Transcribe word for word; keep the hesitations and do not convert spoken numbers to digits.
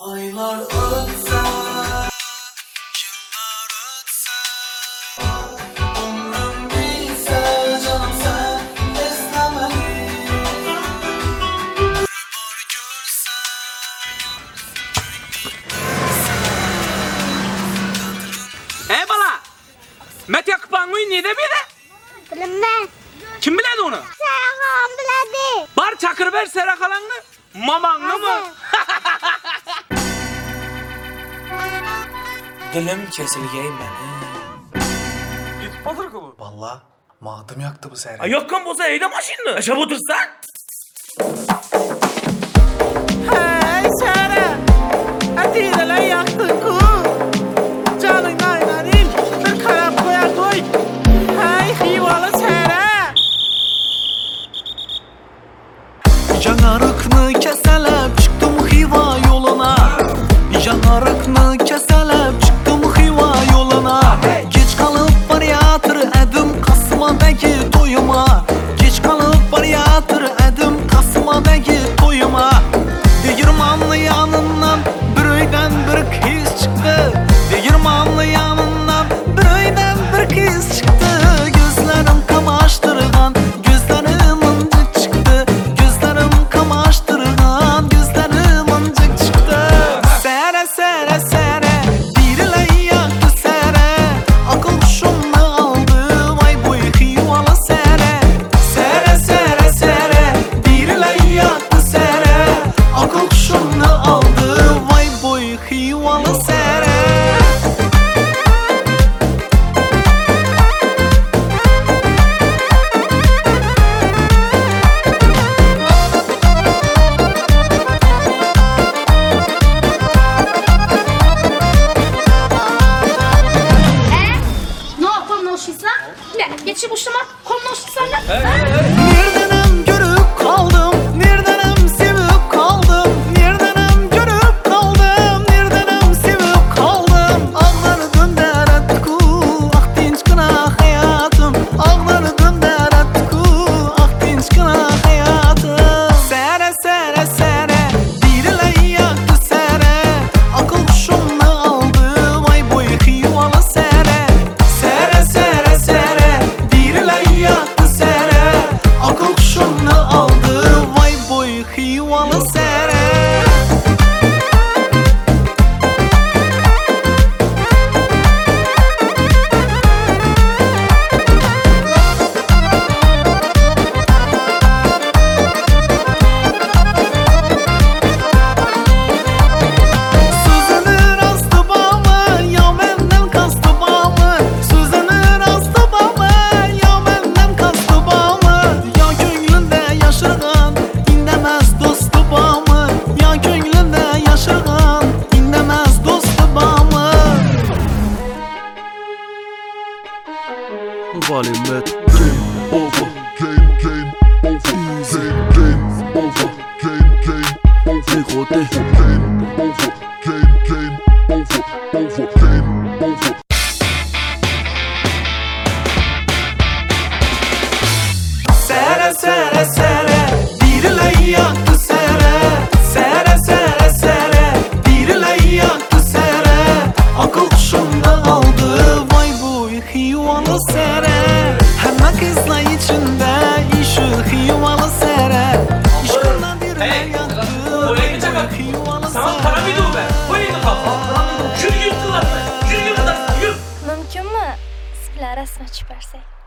Aylar ötse, yıllar ötse, ömrüm bilse canım sen esnemeli. Var görse, Ey bala! Met yakıp anlayın ne de bile? Bilmem. Kim biledi onu? Serhan biledi. Bar çakır ver Serakalan'ı. Mamanlı mı? dilim kesilgeyim ben. Git patır kıvı. Valla madım yaktı bu sefer. Ay yakkan boza eyde maşinli. Aşağı otursan. Hey Sara, atıyla lan yaktın ku. Canın aynanin, bir karap koya koy. Hey hivalı Sara. Yanarıkını keselep çıktım hiva yoluna. Yanarıkını keselep çıktım hiva yoluna. Geç kalıp var yatır edim Kasım'daki toyuma. Geç kalıp var yatır edim Kasım'daki toyuma. Değirmanlı yanından bir öyden bir kız çıktı. Değirmanlı yanından bir öyden bir kız çıktı. Gözlerim kamaştırgan, gözlerim ıncık çıktı. Gözlerim kamaştırgan, gözlerim ıncık çıktı. Sere sere sere, biriyle yaktı sere. Akıl kuşumla aldı, vay boy hivalı sere. Sere sere sere, biriyle yaktı sere. Akıl kuşumla aldı, vay boy hivalı sere. Ne yapalım noşuysa? Ne? Geçip uçlama. Konu noşuysa ne? Nerdenem görüp kaldım, nerdenem sevip kaldım. Nerdenem görüp kaldım, nerdenem sevip kaldım. Ağları dönder etku, ah dinç kına hayatım. Ağları dönder etku, ah dinç kına hayatım. Sere sere sere, biriyle yaktı sere. Akıl kuşumla aldı, vay boy hivalı sere. Sere sere sere, biriyle yaktı sere. Akıl kuşumla aldı, vay boy hivalı sere. Sözünü rastı bağlı, ya benden kastı bağlı. Sözünü rastı bağlı, ya benden kastı bağlı. Ya gönlünde yaşırgan, inlemez dostu bağlı. Ya gönlünde yaşırgan, inlemez dostu bağlı. Valimet game over, game game over, game game over, game game over, dégoté, game over, game game over, over, game over. Sere sere sere, biriyle yaktı sere. Sere sere sere, biriyle yaktı sere. Akıl kuşumda aldı, vay bu hivalı sere. Hemen kızla içinde işi hivalı sere. İşkından biriyle Hey, yaktı, oraya gidecek bak. hivalı Sana sere. para bir dur be. Oraya gidip kal. Yürü yürü kıllar. Yürü yürü kıllar. Yürü. Mümkünmü? Sizlar rasma chiqarsak?